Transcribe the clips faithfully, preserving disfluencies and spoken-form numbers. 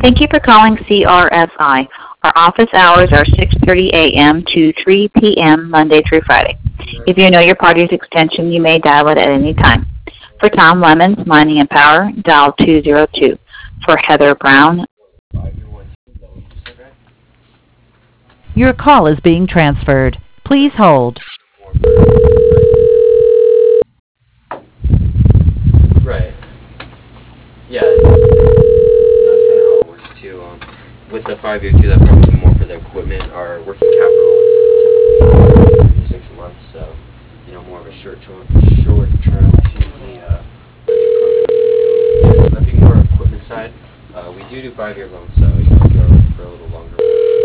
Thank you for calling C R S I. Our office hours are six thirty a m to three p m Monday through Friday. If you know your party's extension, you may dial it at any time. For Tom Lemons, Mining and Power, dial two zero two. For Heather Brown, Your call is being transferred. Please hold. Right. Yeah. That's kind of how it works too. Um, with the five-year too, that probably be more for the equipment, our working capital, typically six months. So, you know, more of a short term, short term. Excuse me. Uh, lending program. That'd be more equipment side. Uh, we do do five-year loans, so you know, if you're looking for a little longer.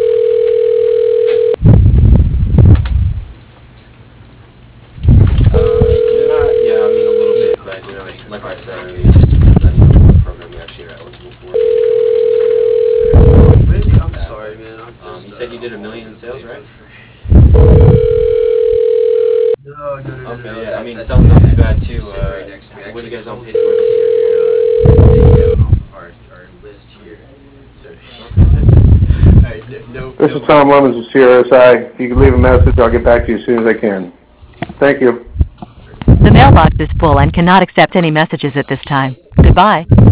Uh, not, yeah, I mean a little bit, but you know, like I said, I mean, it just depends on what program you actually are eligible for. Really? I'm sorry, man. I'm Um, just, you said you uh, did a million in sales, right? No, no, no, no, Okay, no, yeah, I mean, that's selling not too bad. bad too. You sit Uh, right next to me. what are you guys on Actually, pace for this year? uh, take down off our, our list here. So, all right, no, no, This no is Tom Lemons of C R S I. If you can leave a message, I'll get back to you as soon as I can. Thank you. The mailbox is full and cannot accept any messages at this time. Goodbye.